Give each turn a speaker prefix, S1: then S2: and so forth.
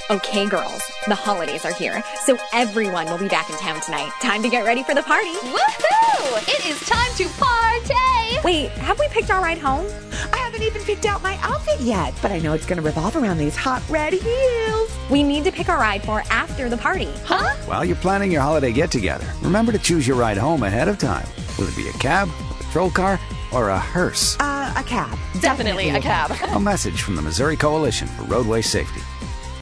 S1: Okay, girls, the holidays are here, so everyone will be back in town tonight. Time to get ready for the party.
S2: Woohoo! It is time to party!
S1: Wait, have we picked our ride home?
S3: I haven't even picked out my outfit yet, but I know it's going to revolve around these hot red heels.
S1: We need to pick our ride for after the party.
S2: Huh?
S4: While you're planning your holiday get-together, remember to choose your ride home ahead of time. Will it be a cab, a patrol car, or a hearse?
S3: A cab.
S2: Definitely a cab.
S4: A message from the Missouri Coalition for Roadway Safety.